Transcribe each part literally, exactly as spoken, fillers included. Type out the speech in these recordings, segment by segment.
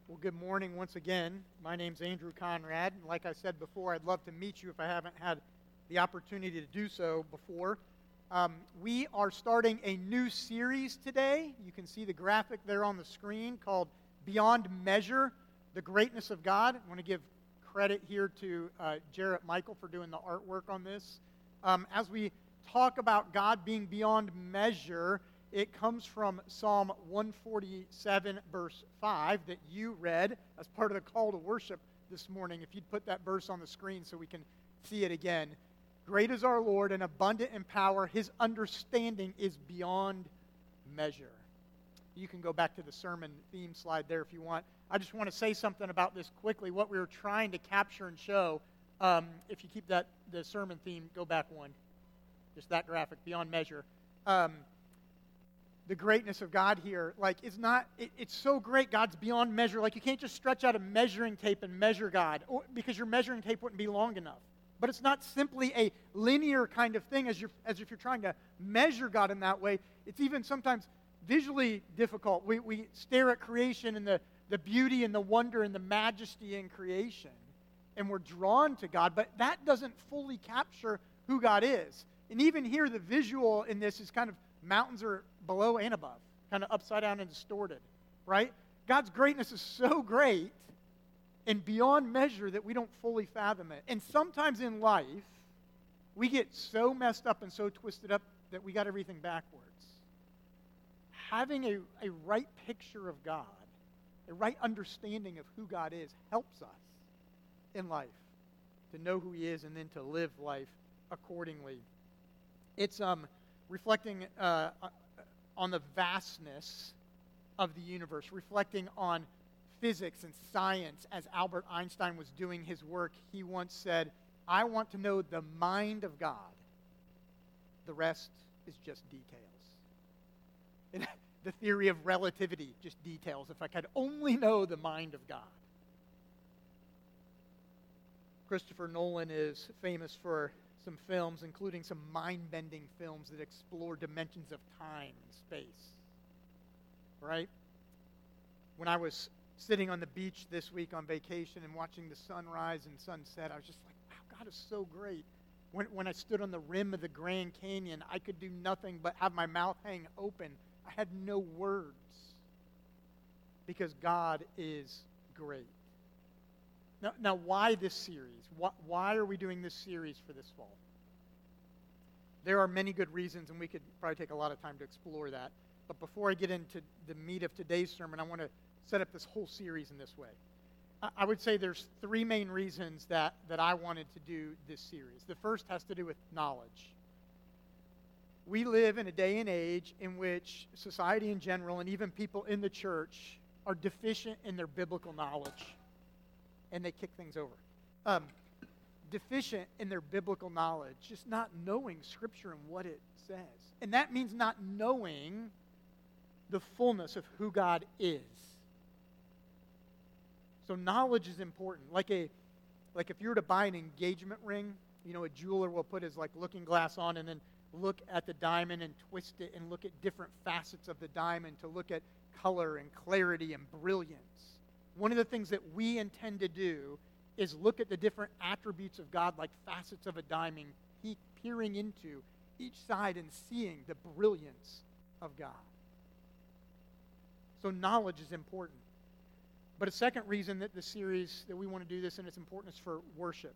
Well, good morning once again. My name's Andrew Conrad, and like I said before, I'd love to meet you if I haven't had the opportunity to do so before. Um, we are starting a new series today. You can see the graphic there on the screen called Beyond Measure, the Greatness of God. I want to give credit here to uh, Jarrett Michael for doing the artwork on this. Um, as we talk about God being beyond measure, it comes from Psalm one forty-seven, verse five, that you read as part of the call to worship this morning. If you'd put that verse on the screen so we can see it again. Great is our Lord and abundant in power. His understanding is beyond measure. You can go back to the sermon theme slide there if you want. I just want to say something about this quickly, what we were trying to capture and show. Um, if you keep that the sermon theme, go back one. Just that graphic, beyond measure. Um, the greatness of God here, like, is not, it, it's so great, God's beyond measure. Like, you can't just stretch out a measuring tape and measure God, or, because your measuring tape wouldn't be long enough. But it's not simply a linear kind of thing as, you're, as if you're trying to measure God in that way. It's even sometimes visually difficult. We, we stare at creation and the, the beauty and the wonder and the majesty in creation, and we're drawn to God, but that doesn't fully capture who God is. And even here, the visual in this is kind of mountains are below and above, kind of upside down and distorted, right? God's greatness is so great and beyond measure that we don't fully fathom it. And sometimes in life, we get so messed up and so twisted up that we got everything backwards. Having a, a right picture of God, a right understanding of who God is, helps us in life to know who He is and then to live life accordingly. It's um, reflecting uh, on the vastness of the universe, reflecting on physics and science as Albert Einstein was doing his work. He once said, I want to know the mind of God. The rest is just details. And the theory of relativity, just details. If I could only know the mind of God. Christopher Nolan is famous for some films, including some mind-bending films that explore dimensions of time and space. Right? When I was sitting on the beach this week on vacation and watching the sunrise and sunset, I was just like, wow, God is so great. When, when I stood on the rim of the Grand Canyon, I could do nothing but have my mouth hang open. I had no words because God is great. Now, now why this series? Why, why are we doing this series for this fall? There are many good reasons, and we could probably take a lot of time to explore that. But before I get into the meat of today's sermon, I want to set up this whole series in this way. I, I would say there's three main reasons that, that I wanted to do this series. The first has to do with knowledge. We live in a day and age in which society in general, and even people in the church, are deficient in their biblical knowledge. And they kick things over. Um, deficient in their biblical knowledge, just not knowing Scripture and what it says. And that means not knowing the fullness of who God is. So knowledge is important. Like a, like if you were to buy an engagement ring, you know, a jeweler will put his like looking glass on and then look at the diamond and twist it and look at different facets of the diamond to look at color and clarity and brilliance. One of the things that we intend to do is look at the different attributes of God like facets of a diamond, peering into each side and seeing the brilliance of God. So knowledge is important. But a second reason that the series, that we want to do this and its importance for worship.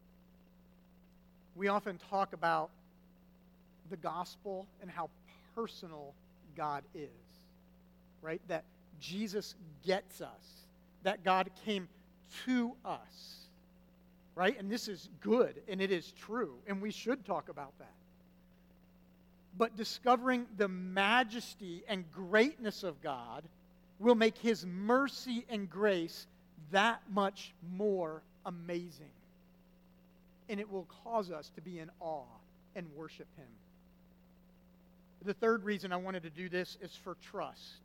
We often talk about the gospel and how personal God is, right? That Jesus gets us. That God came to us, right? And this is good, and it is true, and we should talk about that. But discovering the majesty and greatness of God will make His mercy and grace that much more amazing. And it will cause us to be in awe and worship Him. The third reason I wanted to do this is for trust.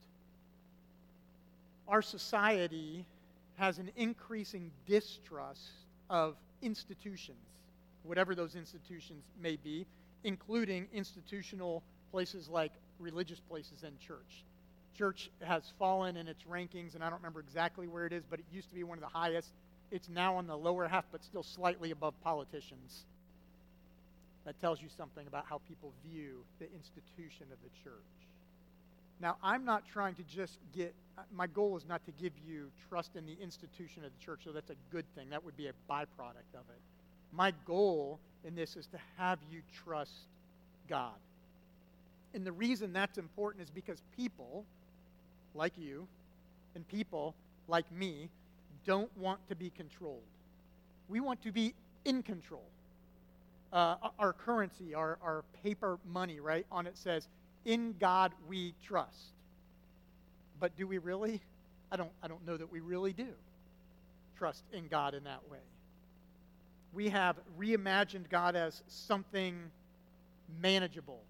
Our society has an increasing distrust of institutions, whatever those institutions may be, including institutional places like religious places and church. church has fallen in its rankings, and I don't remember exactly where it is, but it used to be one of the highest. It's now on the lower half, but still slightly above politicians. That tells you something about how people view the institution of the church. Now, I'm not trying to just get, my goal is not to give you trust in the institution of the church, so that's a good thing. That would be a byproduct of it. My goal in this is to have you trust God. And the reason that's important is because people like you and people like me don't want to be controlled. We want to be in control. Uh, our currency, our, our paper money, right, on it says, in God we trust. But do we really? I don't, I don't know that we really do trust in God in that way. We have reimagined God as something manageable.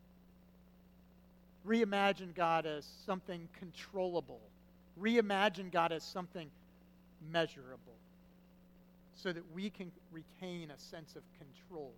Reimagined God as something controllable. Reimagined God as something measurable, so that we can retain a sense of control.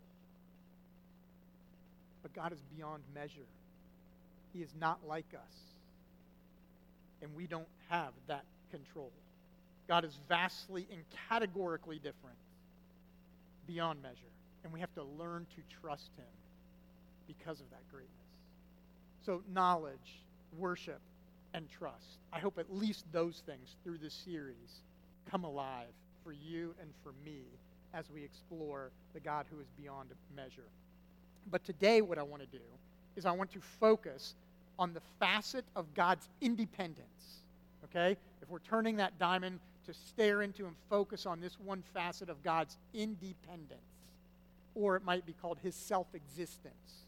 But God is beyond measure. He is not like us. And we don't have that control. God is vastly and categorically different, beyond measure. And we have to learn to trust him because of that greatness. So knowledge, worship, and trust. I hope at least those things through this series come alive for you and for me as we explore the God who is beyond measure. But today what I want to do is I want to focus on the facet of God's independence, okay? If we're turning that diamond to stare into and focus on this one facet of God's independence, or it might be called his self-existence.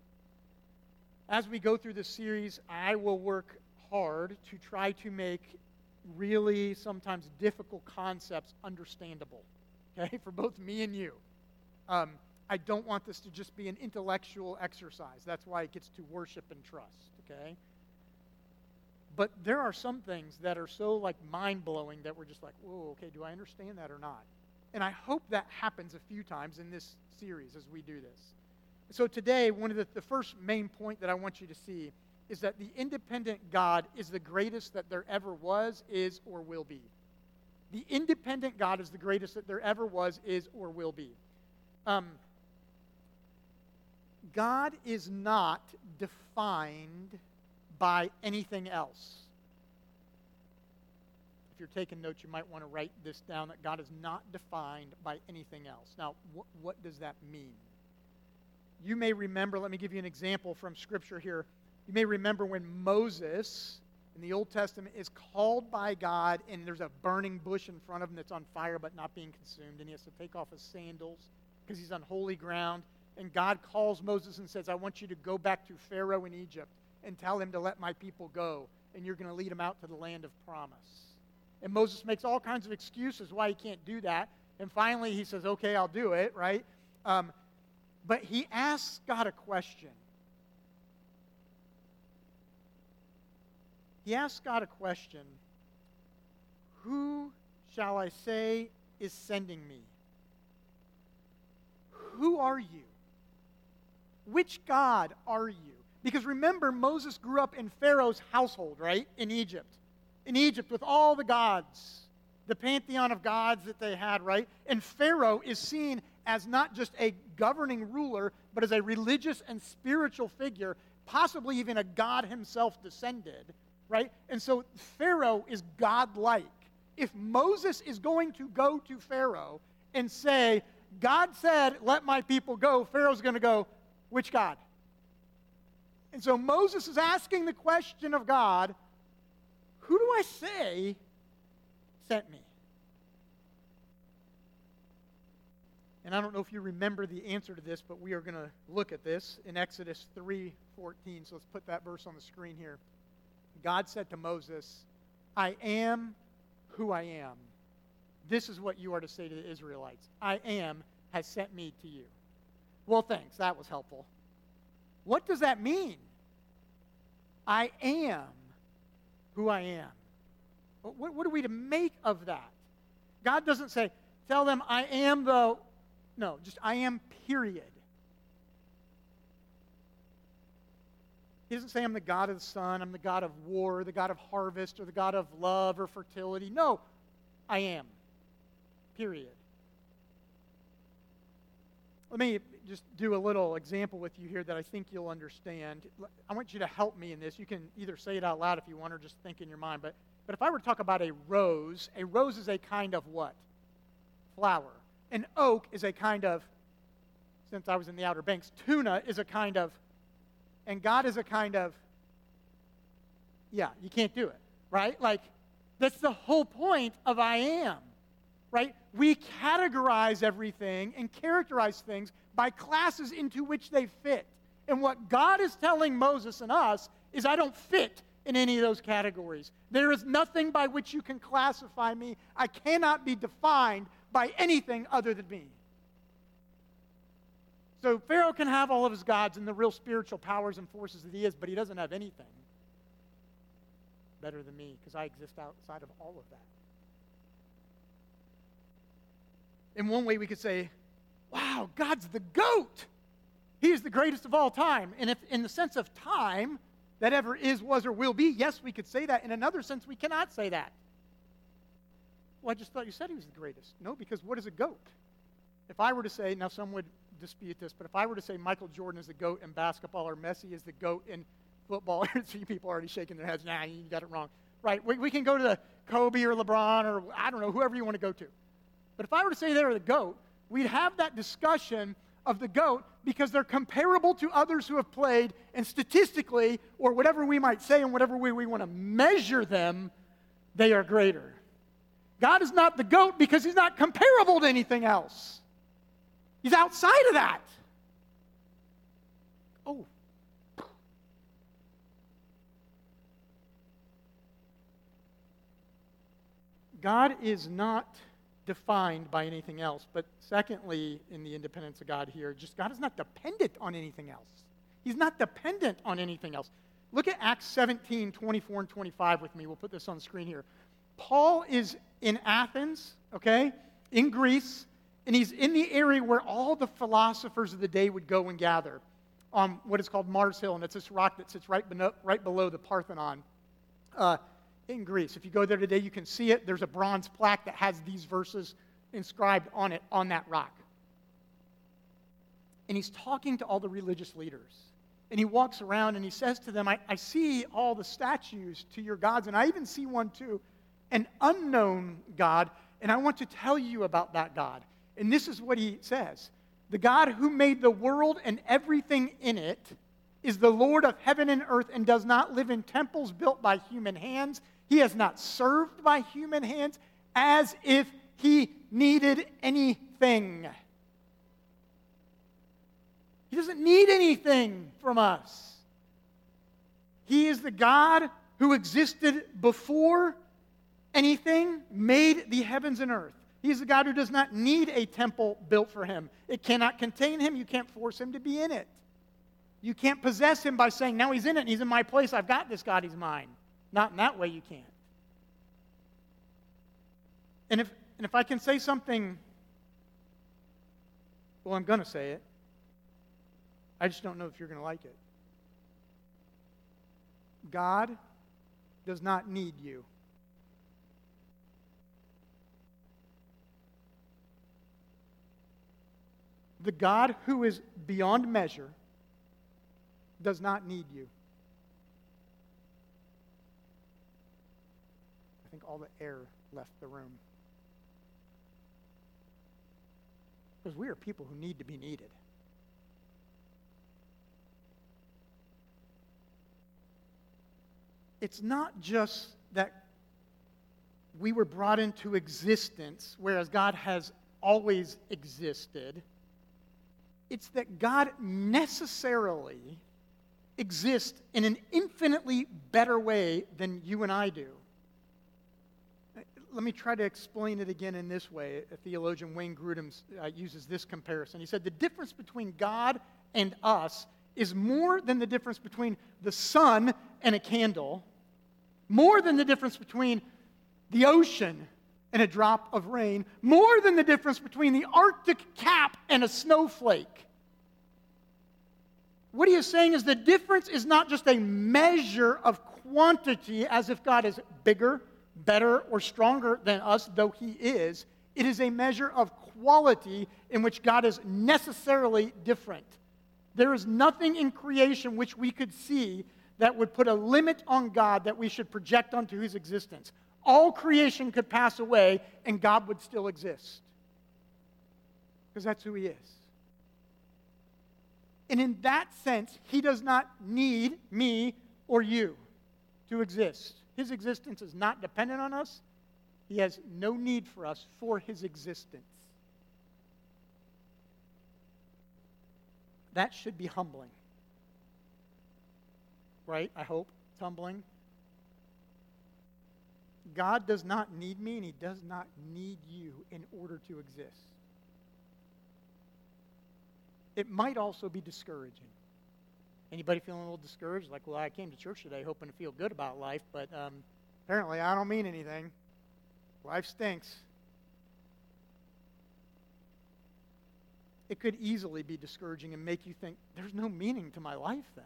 As we go through this series, I will work hard to try to make really sometimes difficult concepts understandable, okay, for both me and you. Um, I don't want this to just be an intellectual exercise. That's why it gets to worship and trust, okay? But there are some things that are so like mind-blowing that we're just like, whoa, okay, do I understand that or not? And I hope that happens a few times in this series as we do this. So today, one of the, the first main point that I want you to see is that the independent God is the greatest that there ever was, is, or will be. The independent God is the greatest that there ever was, is, or will be. Um, God is not defined by anything else. If you're taking notes, you might want to write this down, that God is not defined by anything else. Now, wh- what does that mean? You may remember, let me give you an example from Scripture here. You may remember when Moses in the Old Testament is called by God, and there's a burning bush in front of him that's on fire but not being consumed, and he has to take off his sandals because he's on holy ground. And God calls Moses and says, I want you to go back to Pharaoh in Egypt and tell him to let my people go, and you're going to lead them out to the land of promise. And Moses makes all kinds of excuses why he can't do that. And finally he says, okay, I'll do it, right? Um, but he asks God a question. He asks God a question. Who shall I say is sending me? Who are you? Which God are you? Because remember, Moses grew up in Pharaoh's household, right? In Egypt. In Egypt with all the gods. The pantheon of gods that they had, right? And Pharaoh is seen as not just a governing ruler, but as a religious and spiritual figure, possibly even a God himself descended, right? And so Pharaoh is God-like. If Moses is going to go to Pharaoh and say, God said, let my people go, Pharaoh's going to go, which God? And so Moses is asking the question of God, who do I say sent me? And I don't know if you remember the answer to this, but we are going to look at this in Exodus three fourteen. So let's put that verse on the screen here. God said to Moses, I am who I am. This is what you are to say to the Israelites. I am has sent me to you. Well, thanks. That was helpful. What does that mean? I am who I am. What, what are we to make of that? God doesn't say, tell them I am the... No, just I am, period. He doesn't say I'm the God of the sun, I'm the God of war, the God of harvest, or the God of love or fertility. No, I am. Period. Let me just do a little example with you here that I think you'll understand. I want you to help me in this. You can either say it out loud if you want or just think in your mind. But, but if I were to talk about a rose, a rose is a kind of what? Flower. An oak is a kind of, since I was in the Outer Banks, tuna is a kind of, and God is a kind of, yeah, you can't do it, right? Like, that's the whole point of I am, right? We categorize everything and characterize things by classes into which they fit. And what God is telling Moses and us is I don't fit in any of those categories. There is nothing by which you can classify me. I cannot be defined by anything other than me. So Pharaoh can have all of his gods and the real spiritual powers and forces that he is, but he doesn't have anything better than me because I exist outside of all of that. In one way, we could say, wow, God's the GOAT. He is the greatest of all time. And if in the sense of time, that ever is, was, or will be, yes, we could say that. In another sense, we cannot say that. Well, I just thought you said he was the greatest. No, because what is a GOAT? If I were to say, now some would dispute this, but if I were to say Michael Jordan is the GOAT in basketball or Messi is the GOAT in football, three people already shaking their heads, nah, you got it wrong. Right, we, we can go to the Kobe or LeBron or I don't know, whoever you want to go to. But if I were to say they're the GOAT, we'd have that discussion of the GOAT because they're comparable to others who have played, and statistically, or whatever we might say and whatever way we want to measure them, they are greater. God is not the GOAT because he's not comparable to anything else. He's outside of that. Oh. God is not defined by anything else. But secondly, in the independence of God here, just God is not dependent on anything else. He's not dependent on anything else. Look at Acts seventeen, twenty-four and twenty-five with me. We'll put this on the screen here. Paul is in Athens, okay, in Greece, and he's in the area where all the philosophers of the day would go and gather on what is called Mars Hill, and it's this rock that sits right below, right below the Parthenon uh, in Greece. If you go there today, you can see it. There's a bronze plaque that has these verses inscribed on it, on that rock. And he's talking to all the religious leaders. And he walks around and he says to them, I, I see all the statues to your gods, and I even see one too, an unknown God, and I want to tell you about that God. And this is what he says. The God who made the world and everything in it is the Lord of heaven and earth and does not live in temples built by human hands. He has not served by human hands as if he needed anything. He doesn't need anything from us. He is the God who existed before anything made the heavens and earth. He's the God who does not need a temple built for him. It cannot contain him. You can't force him to be in it. You can't possess him by saying, now he's in it and he's in my place. I've got this God, he's mine. Not in that way you can't. And if, and if I can say something, well, I'm going to say it. I just don't know if you're going to like it. God does not need you. The God who is beyond measure does not need you. I think all the air left the room. Because we are people who need to be needed. It's not just that we were brought into existence, whereas God has always existed. It's that God necessarily exists in an infinitely better way than you and I do. Let me try to explain it again in this way. A theologian, Wayne Grudem, uh, uses this comparison. He said, the difference between God and us is more than the difference between the sun and a candle, more than the difference between the ocean and a drop of rain, more than the difference between the Arctic cap and a snowflake. What he is saying is the difference is not just a measure of quantity as if God is bigger, better, or stronger than us, though he is. It is a measure of quality in which God is necessarily different. There is nothing in creation which we could see that would put a limit on God that we should project onto his existence. All creation could pass away and God would still exist. Because that's who he is. And in that sense, he does not need me or you to exist. His existence is not dependent on us. He has no need for us for his existence. That should be humbling. Right? I hope it's humbling. God does not need me and he does not need you in order to exist. It might also be discouraging. Anybody feeling a little discouraged? Like, well, I came to church today hoping to feel good about life, but um, apparently I don't mean anything. Life stinks. It could easily be discouraging and make you think, there's no meaning to my life then.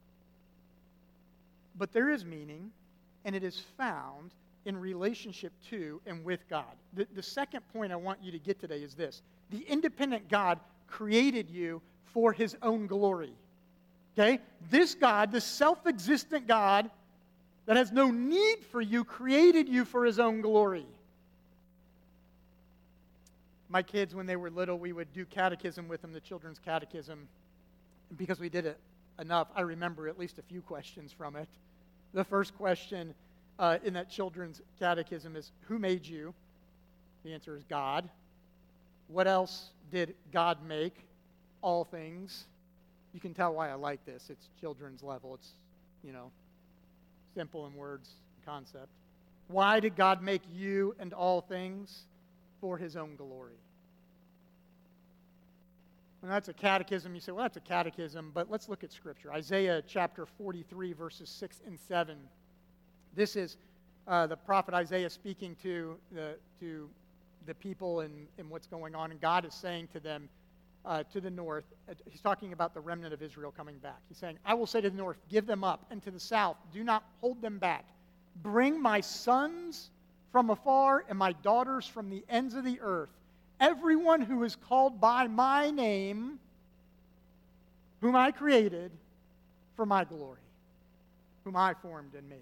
But there is meaning, and it is found in relationship to and with God. The, the second point I want you to get today is this. The independent God created you for his own glory. Okay? This God, this self-existent God that has no need for you, created you for his own glory. My kids, when they were little, we would do catechism with them, the children's catechism. Because we did it enough, I remember at least a few questions from it. The first question uh, in that children's catechism is, who made you? The answer is God. What else did God make? All things. You can tell why I like this. It's children's level. It's, you know, simple in words, concept. Why did God make you and all things? For his own glory. And that's a catechism. You say, well, that's a catechism, but let's look at Scripture. Isaiah chapter forty-three, verses six and seven. This is uh, the prophet Isaiah speaking to the, to the people and, and what's going on. And God is saying to them, uh, to the north, uh, he's talking about the remnant of Israel coming back. He's saying, I will say to the north, give them up, and to the south, do not hold them back. Bring my sons from afar and my daughters from the ends of the earth. Everyone who is called by my name, whom I created for my glory, whom I formed and made.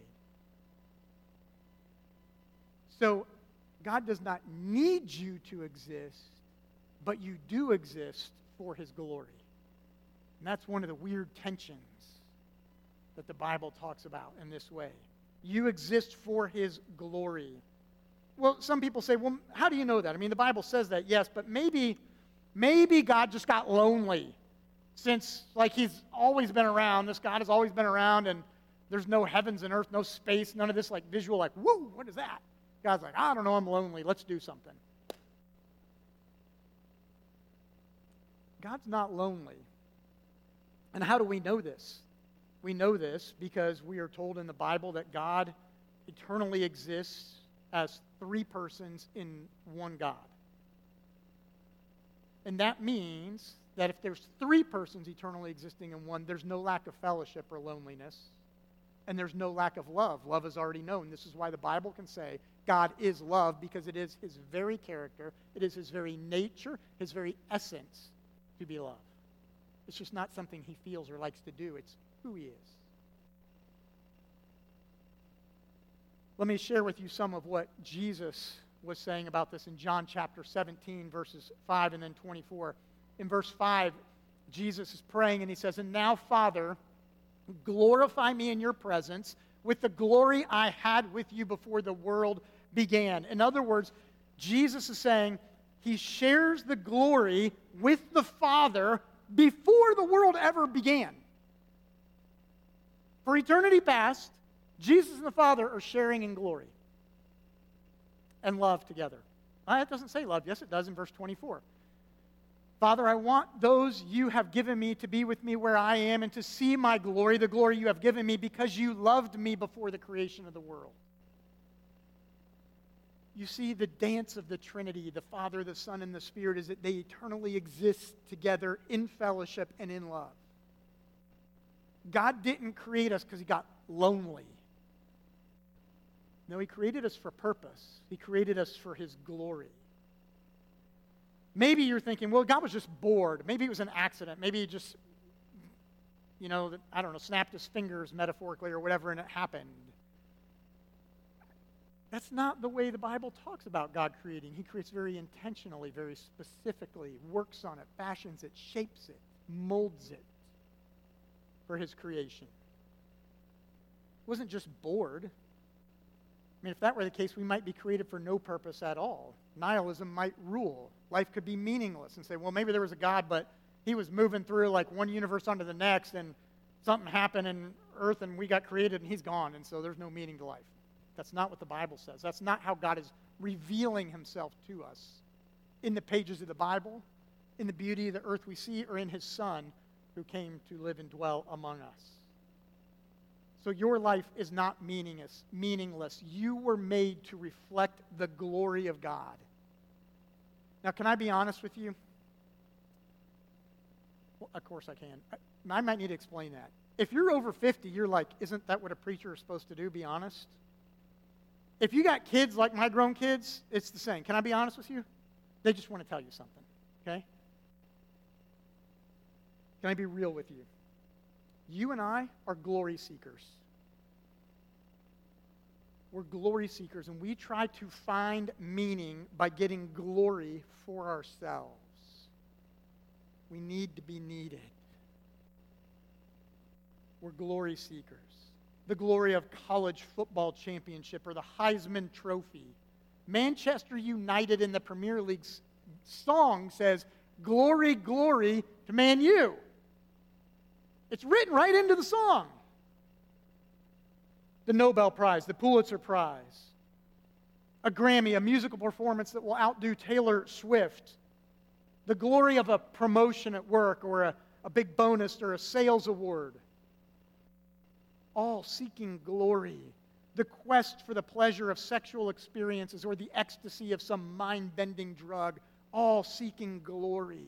So, God does not need you to exist, but you do exist for his glory. And that's one of the weird tensions that the Bible talks about in this way. You exist for his glory. Well, some people say, well, how do you know that? I mean, the Bible says that, yes, but maybe, maybe God just got lonely since, like, he's always been around. This God has always been around, and there's no heavens and earth, no space, none of this, like, visual, like, woo, what is that? God's like, I don't know, I'm lonely. Let's do something. God's not lonely. And how do we know this? We know this because we are told in the Bible that God eternally exists as three persons in one God. And that means that if there's three persons eternally existing in one, there's no lack of fellowship or loneliness, and there's no lack of love. Love is already known. This is why the Bible can say God is love, because it is his very character, it is his very nature, his very essence to be loved. It's just not something he feels or likes to do. It's who he is. Let me share with you some of what Jesus was saying about this in John chapter seventeen, verses five and then twenty-four. In verse five, Jesus is praying and he says, and now, Father, glorify me in your presence with the glory I had with you before the world began. In other words, Jesus is saying he shares the glory with the Father before the world ever began. For eternity past, Jesus and the Father are sharing in glory and love together. Uh, that doesn't say love. Yes, it does in verse twenty-four. Father, I want those you have given me to be with me where I am and to see my glory, the glory you have given me, because you loved me before the creation of the world. You see, the dance of the Trinity, the Father, the Son, and the Spirit, is that they eternally exist together in fellowship and in love. God didn't create us because he got lonely. No, he created us for purpose. He created us for his glory. Maybe you're thinking, well, God was just bored. Maybe it was an accident. Maybe he just, you know, I don't know, snapped his fingers metaphorically or whatever and it happened. That's not the way the Bible talks about God creating. He creates very intentionally, very specifically, works on it, fashions it, shapes it, molds it for his creation. It wasn't just bored. I mean, if that were the case, we might be created for no purpose at all. Nihilism might rule. Life could be meaningless and say, well, maybe there was a God, but he was moving through like one universe onto the next, and something happened in Earth, and we got created, and he's gone, and so there's no meaning to life. That's not what the Bible says. That's not how God is revealing himself to us in the pages of the Bible, in the beauty of the earth we see, or in his Son who came to live and dwell among us. So your life is not meaningless. meaningless. You were made to reflect the glory of God. Now, can I be honest with you? Well, of course I can. I might need to explain that. If you're over fifty, you're like, isn't that what a preacher is supposed to do, be honest? If you got kids like my grown kids, it's the same. Can I be honest with you? They just want to tell you something, okay? Can I be real with you? You and I are glory seekers. We're glory seekers, and we try to find meaning by getting glory for ourselves. We need to be needed. We're glory seekers. The glory of college football championship or the Heisman Trophy. Manchester United in the Premier League's song says, "Glory, glory to Man U." It's written right into the song. The Nobel Prize, the Pulitzer Prize, a Grammy, a musical performance that will outdo Taylor Swift, the glory of a promotion at work or a, a big bonus or a sales award. All seeking glory, the quest for the pleasure of sexual experiences or the ecstasy of some mind-bending drug, all seeking glory.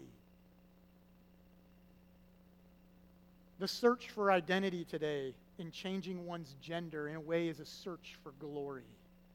The search for identity today in changing one's gender in a way is a search for glory.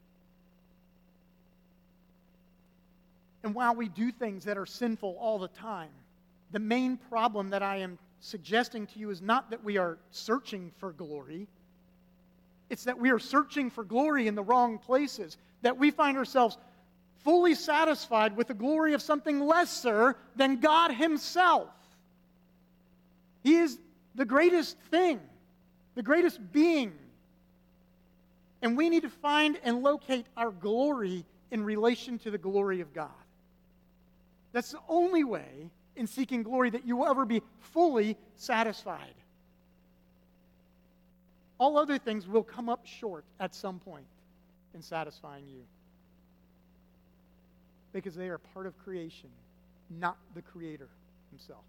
And while we do things that are sinful all the time, the main problem that I am suggesting to you is not that we are searching for glory. It's that we are searching for glory in the wrong places, that we find ourselves fully satisfied with the glory of something lesser than God himself. He is the greatest thing, the greatest being. And we need to find and locate our glory in relation to the glory of God. That's the only way in seeking glory that you will ever be fully satisfied. All other things will come up short at some point in satisfying you. Because they are part of creation, not the Creator himself.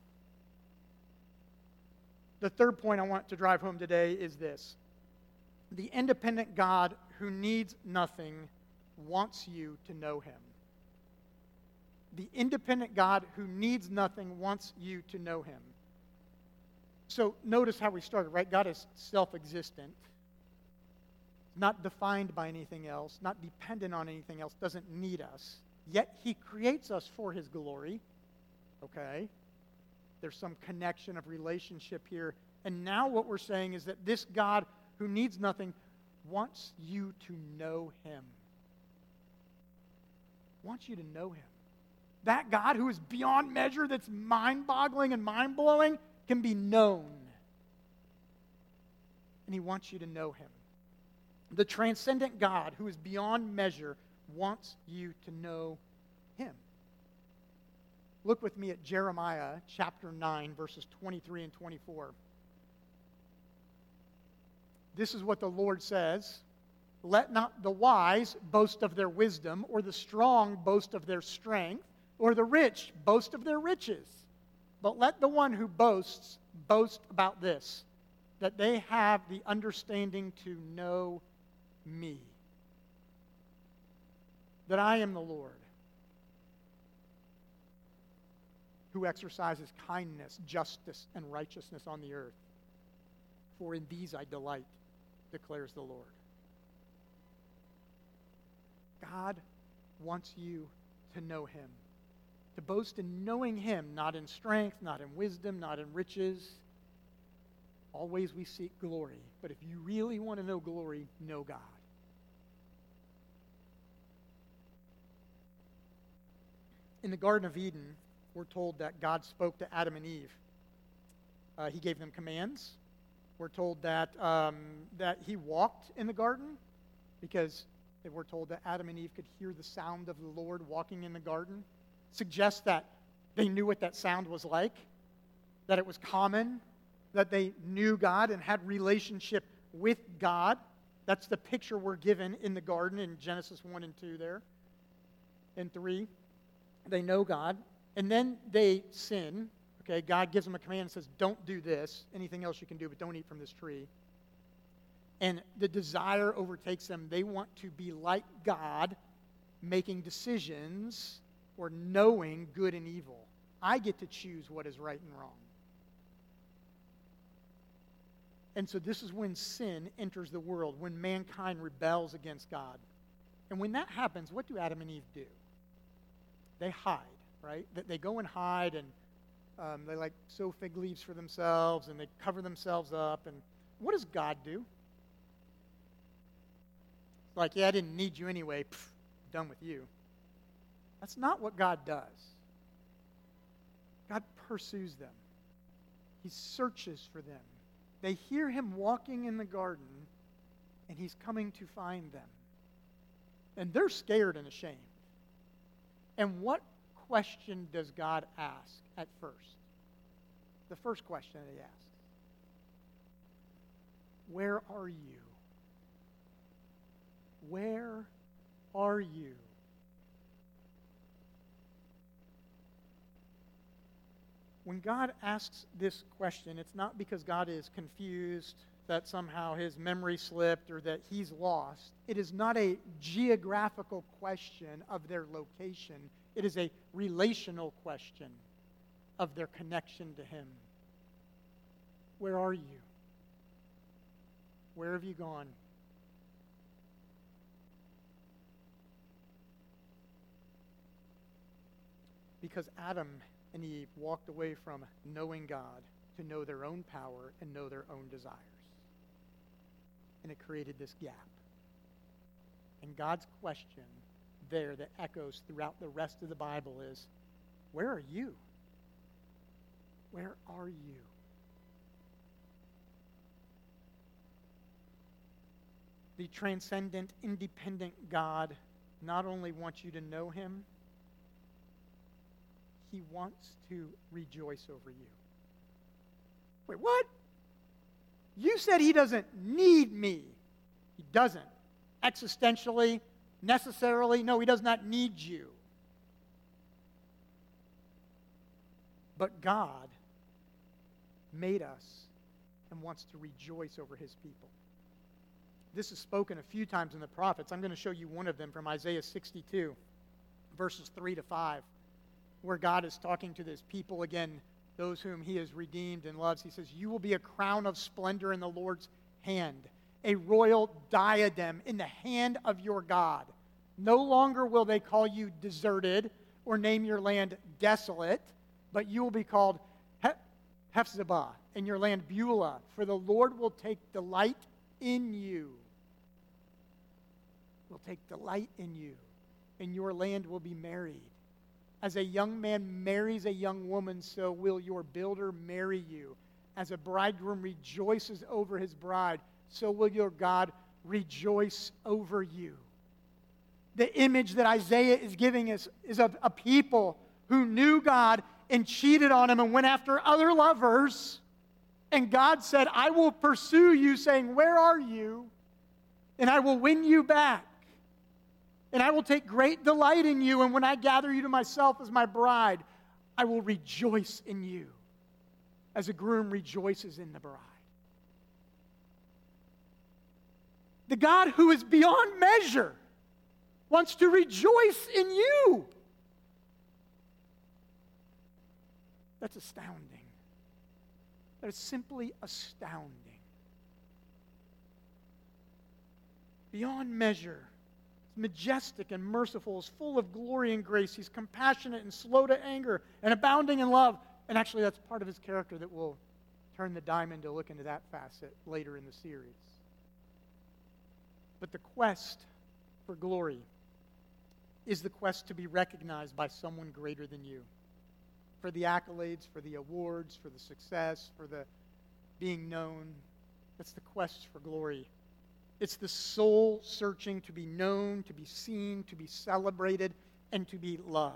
The third point I want to drive home today is this. The independent God who needs nothing wants you to know him. The independent God who needs nothing wants you to know him. So notice how we started, right? God is self-existent, not defined by anything else, not dependent on anything else, doesn't need us. Yet he creates us for his glory, okay? There's some connection of relationship here. And now what we're saying is that this God who needs nothing wants you to know him. Wants you to know him. That God who is beyond measure, that's mind-boggling and mind-blowing, can be known. And he wants you to know him. The transcendent God who is beyond measure wants you to know him. Look with me at Jeremiah chapter nine, verses twenty-three and twenty-four. This is what the Lord says. Let not the wise boast of their wisdom, or the strong boast of their strength, or the rich boast of their riches. But let the one who boasts boast about this, that they have the understanding to know me, that I am the Lord, who exercises kindness, justice, and righteousness on the earth. for in these I delight, declares the Lord. God wants you to know him, to boast in knowing him, not in strength, not in wisdom, not in riches. Always we seek glory, but if you really want to know glory, know God. In the Garden of Eden, we're told that God spoke to Adam and Eve. Uh, he gave them commands. We're told that um, that he walked in the garden because we're told that Adam and Eve could hear the sound of the Lord walking in the garden. Suggests that they knew what that sound was like, that it was common, that they knew God and had relationship with God. That's the picture we're given in the garden in Genesis one and two there. And three, they know God. And then they sin. Okay, God gives them a command and says, don't do this. Anything else you can do, but don't eat from this tree. And the desire overtakes them. They want to be like God, making decisions or knowing good and evil. I get to choose what is right and wrong. And so this is when sin enters the world, when mankind rebels against God. And when that happens, what do Adam and Eve do? They hide, right? They go and hide, and um, they like sew fig leaves for themselves, and they cover themselves up. And what does God do? It's like, yeah, I didn't need you anyway. Pfft, done with you. That's not what God does. God pursues them. He searches for them. They hear him walking in the garden, and he's coming to find them. And they're scared and ashamed. And what question does God ask at first? The first question that he asks, where are you? Where are you? When God asks this question, it's not because God is confused, that somehow his memory slipped, or that he's lost. It is not a geographical question of their location. It is a relational question of their connection to him. Where are you? Where have you gone? Because Adam and Eve walked away from knowing God to know their own power and know their own desires. And it created this gap. And God's question there that echoes throughout the rest of the Bible is, where are you? Where are you? The transcendent, independent God not only wants you to know him, he wants to rejoice over you. Wait, what? You said he doesn't need me. He doesn't. Existentially, necessarily, no, he does not need you. But God made us and wants to rejoice over his people. This is spoken a few times in the prophets. I'm going to show you one of them from Isaiah sixty-two, verses three to five. Where God is talking to this people again, those whom he has redeemed and loves. He says, you will be a crown of splendor in the Lord's hand, a royal diadem in the hand of your God. No longer will they call you deserted or name your land desolate, but you will be called Hephzibah, and your land Beulah, for the Lord will take delight in you. Will take delight in you, and your land will be married. As a young man marries a young woman, so will your builder marry you. As a bridegroom rejoices over his bride, so will your God rejoice over you. The image that Isaiah is giving us is of a people who knew God and cheated on him and went after other lovers. And God said, I will pursue you, saying, where are you? And I will win you back. And I will take great delight in you, and when I gather you to myself as my bride, I will rejoice in you, as a groom rejoices in the bride. The God who is beyond measure wants to rejoice in you. That's astounding. That is simply astounding. beyond measure. He's majestic and merciful. He's full of glory and grace. He's compassionate and slow to anger and abounding in love. And actually, that's part of his character that we'll turn the diamond to look into that facet later in the series. But the quest for glory is the quest to be recognized by someone greater than you. For the accolades, for the awards, for the success, for the being known. That's the quest for glory. It's the soul searching to be known, to be seen, to be celebrated, and to be loved.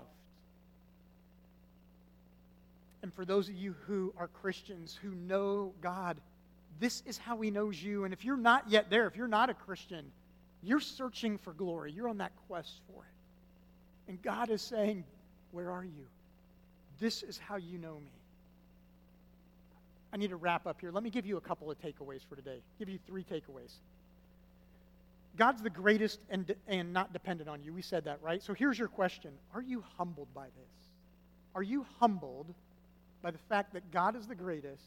And for those of you who are Christians, who know God, this is how he knows you. And if you're not yet there, if you're not a Christian, you're searching for glory. You're on that quest for it. And God is saying, where are you? This is how you know me. I need to wrap up here. Let me give you a couple of takeaways for today. Give you three takeaways. God's the greatest and, and not dependent on you. We said that, right? So here's your question. Are you humbled by this? Are you humbled by the fact that God is the greatest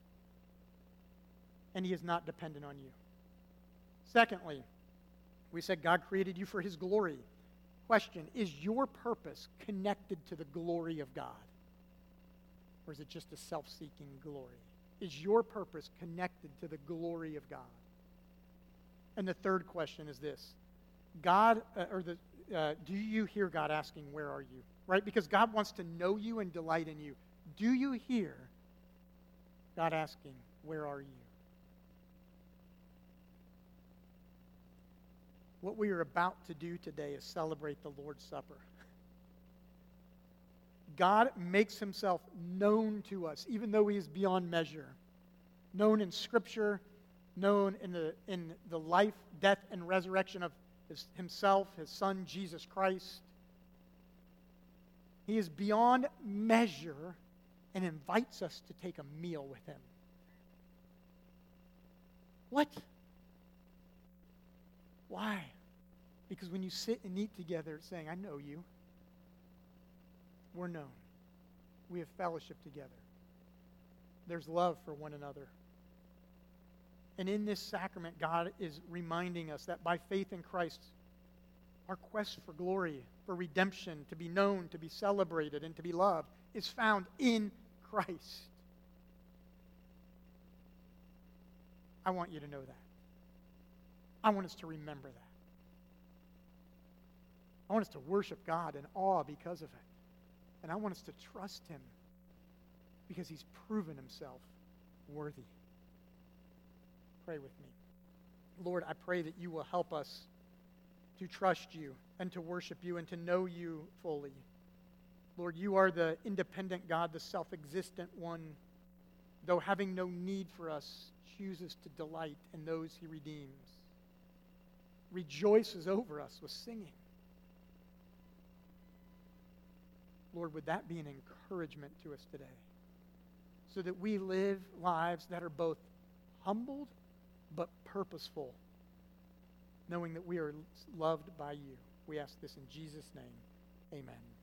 and he is not dependent on you? Secondly, we said God created you for his glory. Question, is your purpose connected to the glory of God? Or is it just a self-seeking glory? Is your purpose connected to the glory of God? And the third question is this. God, uh, or the, uh, do you hear God asking, where are you? Right? Because God wants to know you and delight in you. Do you hear God asking, where are you? What we are about to do today is celebrate the Lord's Supper. God makes himself known to us, even though he is beyond measure. Known in Scripture, known in the, in the life, death, and resurrection of his, himself, his Son, Jesus Christ. He is beyond measure and invites us to take a meal with him. What? Why? Because when you sit and eat together, it's saying, I know you. We're known. We have fellowship together. There's love for one another. And in this sacrament, God is reminding us that by faith in Christ, our quest for glory, for redemption, to be known, to be celebrated, and to be loved is found in Christ. I want you to know that. I want us to remember that. I want us to worship God in awe because of it. And I want us to trust him because he's proven himself worthy. Pray with me. Lord, I pray that you will help us to trust you and to worship you and to know you fully. Lord, you are the independent God, the self-existent one, though having no need for us, chooses to delight in those he redeems. Rejoices over us with singing. Lord, would that be an encouragement to us today so that we live lives that are both humbled but purposeful, knowing that we are loved by you. We ask this in Jesus' name. Amen.